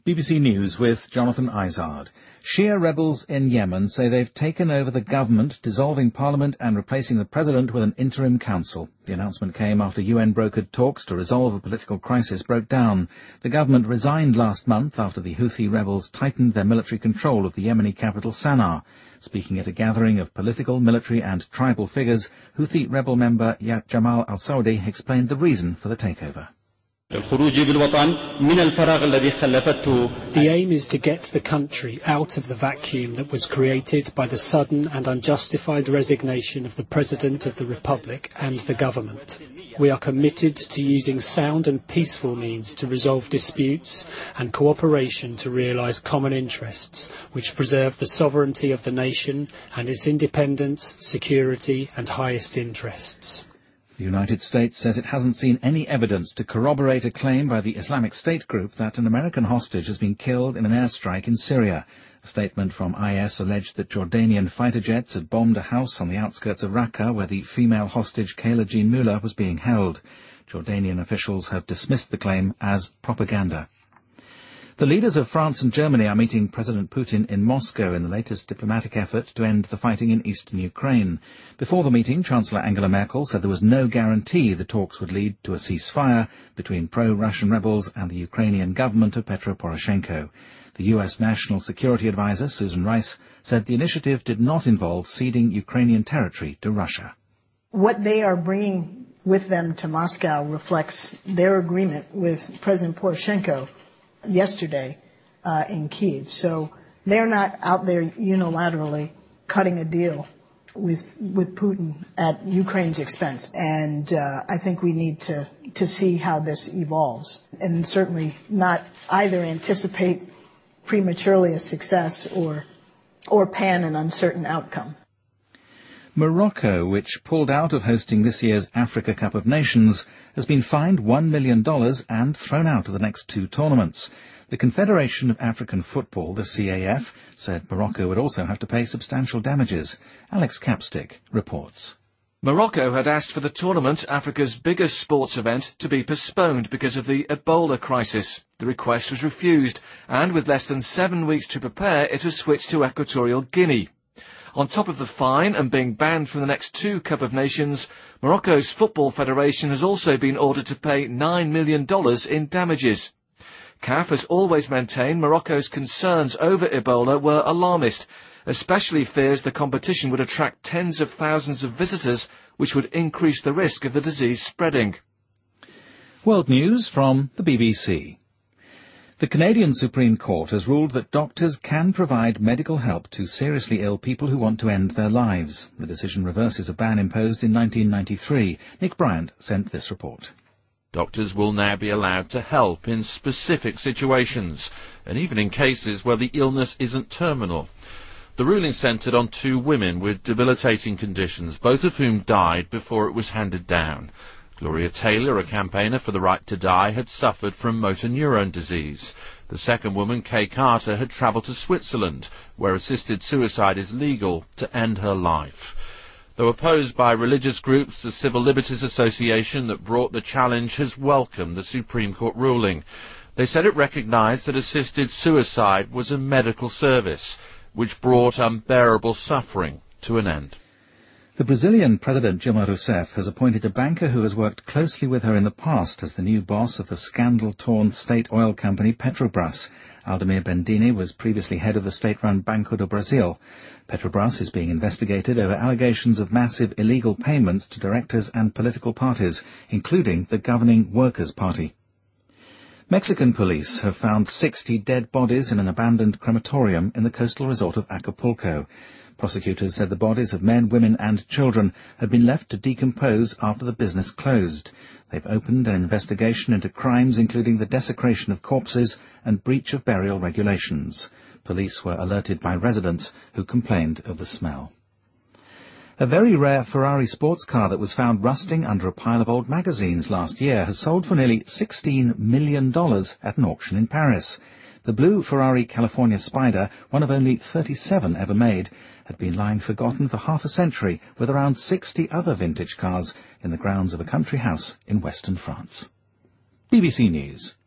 BBC News with Jonathan Izard. Shia rebels in Yemen say they've taken over the government, dissolving parliament and replacing the president with an interim council. The announcement came after UN-brokered talks to resolve a political crisis broke down. The government resigned last month after the Houthi rebels tightened their military control of the Yemeni capital Sana'a. Speaking at a gathering of political, military and tribal figures, Houthi rebel member Jamal al-Saudi explained the reason for the takeover. The aim is to get the country out of the vacuum that was created by the sudden and unjustified resignation of the President of the Republic and the government. We are committed to using sound and peaceful means to resolve disputes and cooperation to realise common interests, which preserve the sovereignty of the nation and its independence, security and highest interests. The United States says it hasn't seen any evidence to corroborate a claim by the Islamic State group that an American hostage has been killed in an airstrike in Syria. A statement from IS alleged that Jordanian fighter jets had bombed a house on the outskirts of Raqqa where the female hostage Kayla Jean Muller was being held. Jordanian officials have dismissed the claim as propaganda. The leaders of France and Germany are meeting President Putin in Moscow in the latest diplomatic effort to end the fighting in eastern Ukraine. Before the meeting, Chancellor Angela Merkel said there was no guarantee the talks would lead to a ceasefire between pro-Russian rebels and the Ukrainian government of Petro Poroshenko. The U.S. National Security Advisor, Susan Rice, said the initiative did not involve ceding Ukrainian territory to Russia. What they are bringing with them to Moscow reflects their agreement with President Poroshenko yesterday in Kyiv. So they're not out there unilaterally cutting a deal with Putin at Ukraine's expense. And I think we need to see how this evolves and certainly not either anticipate prematurely a success or pan an uncertain outcome. Morocco, which pulled out of hosting this year's Africa Cup of Nations, has been fined $1 million and thrown out of the next two tournaments. The Confederation of African Football, the CAF, said Morocco would also have to pay substantial damages. Alex Capstick reports. Morocco had asked for the tournament, Africa's biggest sports event, to be postponed because of the Ebola crisis. The request was refused, and with less than 7 weeks to prepare, it was switched to Equatorial Guinea. On top of the fine and being banned from the next two Cup of Nations, Morocco's Football Federation has also been ordered to pay $9 million in damages. CAF has always maintained Morocco's concerns over Ebola were alarmist, especially fears the competition would attract tens of thousands of visitors, which would increase the risk of the disease spreading. World News from the BBC. The Canadian Supreme Court has ruled that doctors can provide medical help to seriously ill people who want to end their lives. The decision reverses a ban imposed in 1993. Nick Bryant sent this report. Doctors will now be allowed to help in specific situations, and even in cases where the illness isn't terminal. The ruling centred on two women with debilitating conditions, both of whom died before it was handed down. Gloria Taylor, a campaigner for the right to die, had suffered from motor neurone disease. The second woman, Kay Carter, had travelled to Switzerland, where assisted suicide is legal, to end her life. Though opposed by religious groups, the Civil Liberties Association that brought the challenge has welcomed the Supreme Court ruling. They said it recognised that assisted suicide was a medical service, which brought unbearable suffering to an end. The Brazilian President Dilma Rousseff has appointed a banker who has worked closely with her in the past as the new boss of the scandal-torn state oil company Petrobras. Aldemir Bendini was previously head of the state-run Banco do Brasil. Petrobras is being investigated over allegations of massive illegal payments to directors and political parties, including the governing Workers' Party. Mexican police have found 60 dead bodies in an abandoned crematorium in the coastal resort of Acapulco. Prosecutors said the bodies of men, women and children had been left to decompose after the business closed. They've opened an investigation into crimes including the desecration of corpses and breach of burial regulations. Police were alerted by residents who complained of the smell. A very rare Ferrari sports car that was found rusting under a pile of old magazines last year has sold for nearly $16 million at an auction in Paris. The blue Ferrari California Spider, one of only 37 ever made, had been lying forgotten for half a century with around 60 other vintage cars in the grounds of a country house in western France. BBC News.